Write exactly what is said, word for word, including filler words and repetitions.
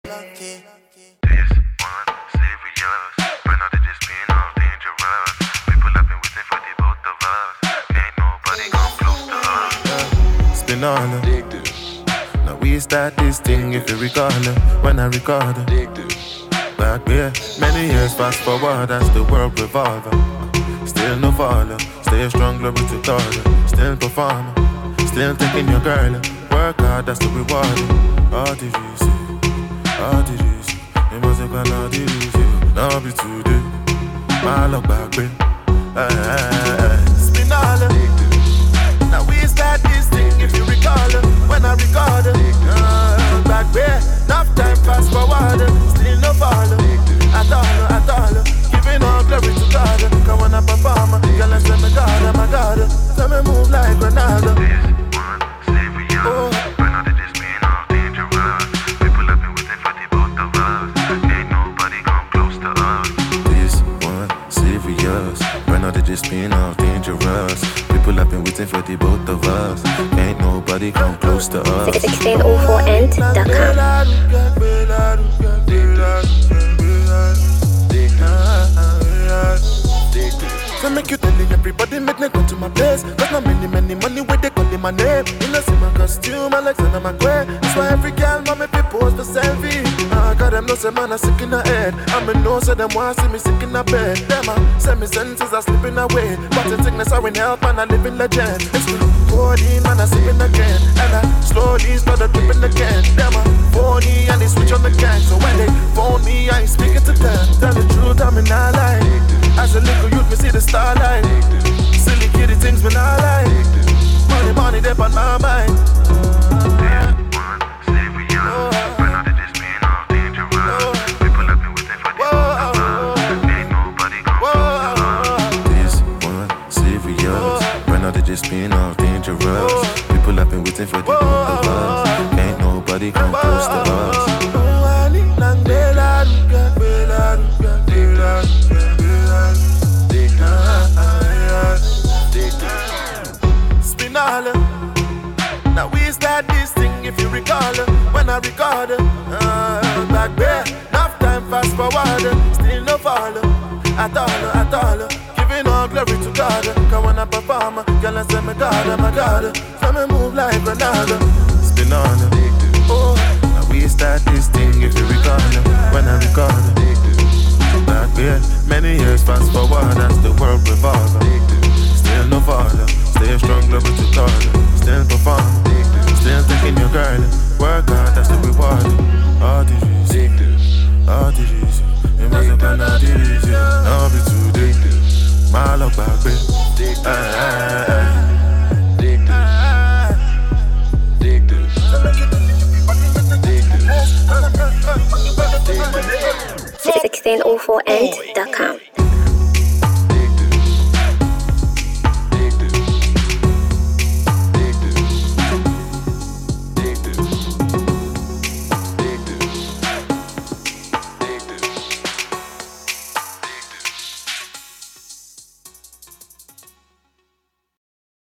Now we start this thing if you recall it, when I record it. Back there, many years fast forward as the world revolves. Still no follow, stay strong, glory to God. Still perform, still taking your girl. Work hard, that's the reward. All the reason, all the reason. It wasn't gonna all the reason. Now be today, my luck back there. Spin all it. Now we start this thing if you recall it, when I record it. Uh, back there, enough time fast forward. Still no follow, at all, at all. Giving all glory to God. Come on and perform, girl and say me God, my God. Tell me move like Ronaldo. This one, Sylvia. Oh. Right now they just being all dangerous. People have been waiting for the both of us. Ain't nobody come close to us. This one, serious. Right now they just being all dangerous. People have been waiting for the both of us. Ain't nobody come close to us. sixteen oh four end dot com. So make you telling everybody make me go to my place. Cause not many, many money where they calling my name. You know see my costume, my legs and my square. That's why every girl want me people post for selfie. I got them no say man I sick in the head. I mean no say them want see me sick in the bed. Them a say me senses are slipping away. But the sickness I win help man I live in legend. It's me forty man I sipping again. And I slowly started dripping again. Them a phony and they switch on the gang. So when they phone me I ain't speaking to them. Tell the truth I'm in a lie. As a little youth me see the starlight. Silly kitty things when I like. Money, money, they on my mind. This one, Sylvia. Right now they just being all dangerous. People have been waiting for the both of us. Ain't nobody come close to us. This one, serious. Right now they just being all dangerous. People have been waiting for the both of us. Ain't nobody come close to us. Now we start this thing if you recall it, when I record it. Uh, back there, enough time fast forward. Still no follow, at all, at all. Giving all glory to God. Come on and perform, girl and say me God, my God. So me move like Ronaldo. Spin on it. Oh, now we start this thing if you recall it, when I record it. Back there, many years fast forward as the world revolves. Still no follow, stay strong, glory to God. Still perform, still taking your girl. Work hard, that's the reward. All the reason, all the reason. It wasn't gonna all the reason. Now be today, my luck back there. sixteen oh four end dot com.